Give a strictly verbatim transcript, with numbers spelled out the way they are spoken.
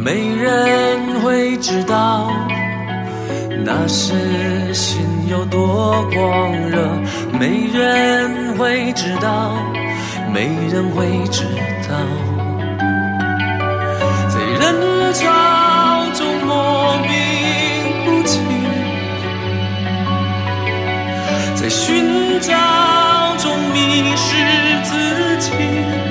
没人会知道那时心有多狂热，没人会知道，没人会知道，在人潮中莫名哭泣，在寻找中迷失自己。